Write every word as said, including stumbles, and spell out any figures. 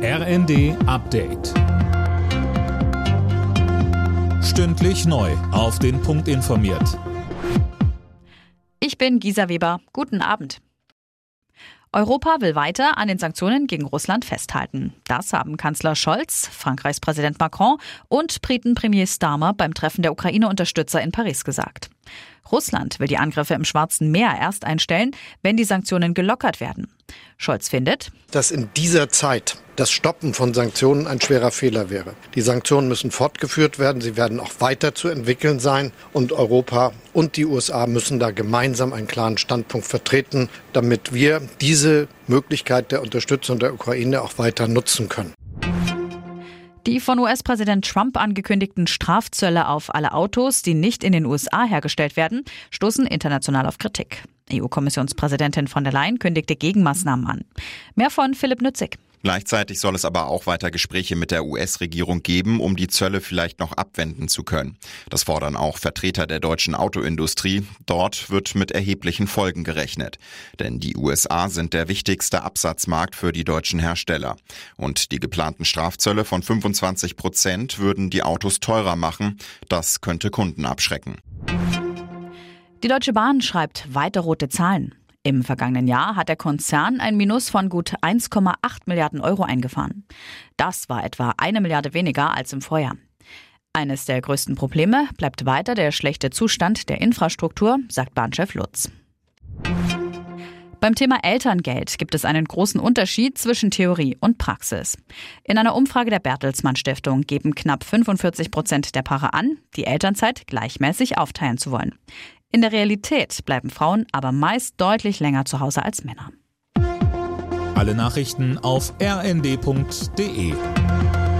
R N D Update. Stündlich neu auf den Punkt informiert. Ich bin Gisa Weber. Guten Abend. Europa will weiter an den Sanktionen gegen Russland festhalten. Das haben Kanzler Scholz, Frankreichs Präsident Macron und Briten-Premier Starmer beim Treffen der Ukraine-Unterstützer in Paris gesagt. Russland will die Angriffe im Schwarzen Meer erst einstellen, wenn die Sanktionen gelockert werden. Scholz findet, dass in dieser Zeit das Stoppen von Sanktionen ein schwerer Fehler wäre. Die Sanktionen müssen fortgeführt werden, sie werden auch weiter zu entwickeln sein und Europa und die U S A müssen da gemeinsam einen klaren Standpunkt vertreten, damit wir diese Möglichkeit der Unterstützung der Ukraine auch weiter nutzen können. Die von U S-Präsident Trump angekündigten Strafzölle auf alle Autos, die nicht in den U S A hergestellt werden, stoßen international auf Kritik. E U-Kommissionspräsidentin von der Leyen kündigte Gegenmaßnahmen an. Mehr von Philipp Nützig. Gleichzeitig soll es aber auch weiter Gespräche mit der U S-Regierung geben, um die Zölle vielleicht noch abwenden zu können. Das fordern auch Vertreter der deutschen Autoindustrie. Dort wird mit erheblichen Folgen gerechnet. Denn die U S A sind der wichtigste Absatzmarkt für die deutschen Hersteller. Und die geplanten Strafzölle von fünfundzwanzig Prozent würden die Autos teurer machen. Das könnte Kunden abschrecken. Die Deutsche Bahn schreibt weiter rote Zahlen. Im vergangenen Jahr hat der Konzern ein Minus von gut eins Komma acht Milliarden Euro eingefahren. Das war etwa eine Milliarde weniger als im Vorjahr. Eines der größten Probleme bleibt weiter der schlechte Zustand der Infrastruktur, sagt Bahnchef Lutz. Beim Thema Elterngeld gibt es einen großen Unterschied zwischen Theorie und Praxis. In einer Umfrage der Bertelsmann Stiftung geben knapp fünfundvierzig Prozent der Paare an, die Elternzeit gleichmäßig aufteilen zu wollen. In der Realität bleiben Frauen aber meist deutlich länger zu Hause als Männer. Alle Nachrichten auf r n d punkt d e.